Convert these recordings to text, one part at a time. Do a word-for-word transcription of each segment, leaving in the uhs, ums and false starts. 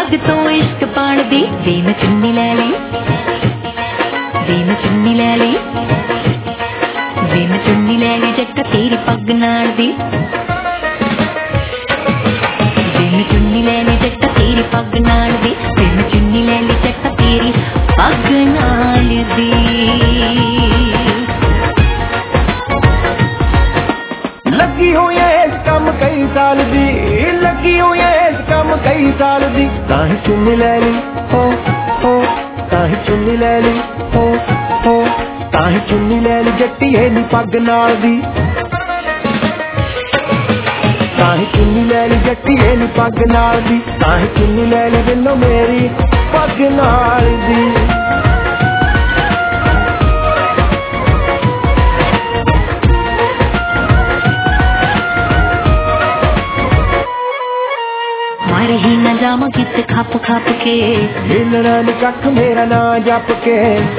पग तो इश्क पाण दी वे मैं चुन्नी लै ली वे मैं चुन्नी लै ली वे मैं चुन्नी लै ली जट्टा तेरी पग नाल दी वे मैं चुन्नी लै ली जट्टा तेरी पग नाल दी वे मैं चुन्नी लै ली जट्टा तेरी पग नाल दी। लगी हुई है इस कम कई साल दी लगी हुई है इस कम कई साल दी ताही चुन्नी लै ली हो हो ताही चुन्नी लै ली हो हो ताही चुन्नी लै ली जट्टी है नी पग नाल दी ताही चुन्नी लै ली जट्टी है नी पग नाल दी ताही चुन्नी लै ली बिनो मेरी पग नाल दी। ही न जामा कित खप खप के हिलना नी कख मेरा ना जप के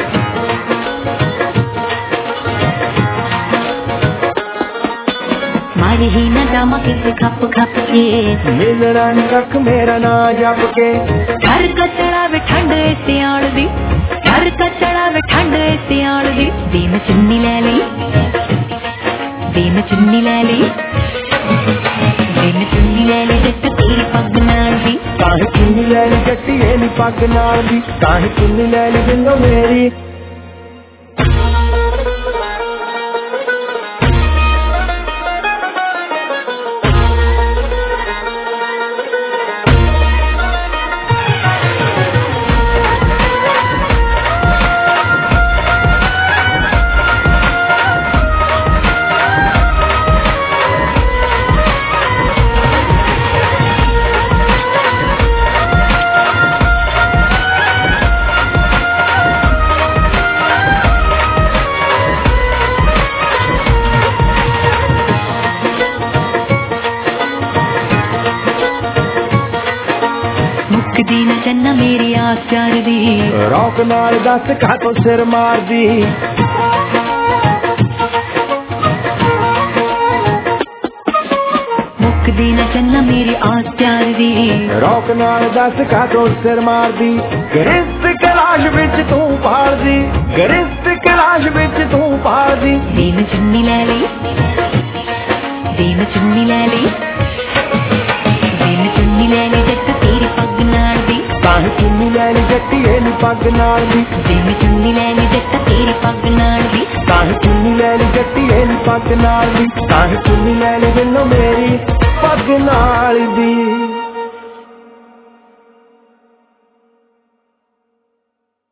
मारे ही न जामा कित खप खप के हिलना नी कख मेरा ना जप के घर कचड़ा वे ठंड सियाल दी घर कचड़ा वे ठंड सियाल दी वे मैं चुन्नी लै ली वे मैं चुन्नी लै ली वे मैं चुन्नी लै ली जट्टा तेरी पग नाल दी ताही चुन्नी लै ली जट्टी है नी पग नाल दी ताही चुन्नी लै ली बिनो मेरी। मुकदी न चन्ना मेरी आस चार दी रौक नाल दस घाटों सिर मार दी मुकदी न चन्ना मेरी आस चार दी रौक नाल दस घाटों सिर मार दी गरिश्त कलाश विच तू पाल दी गरिश्त कलाश विच तू पाल दी वे मैं चुन्नी लै ली वे मैं चुन्नी लै ली वे मैं चुन्नी लै ली जट्टा तेरी पग नाल दी ताही चुन्नी लै ली जट्टी है नी पग नाल दी वे मैं चुन्नी लै ली जट्टा तेरी पग नाल दी ताही चुन्नी लै ली जट्टी है नी पग नाल दी ताही चुन्नी लै ली बिनो मेरी पग नाल दी।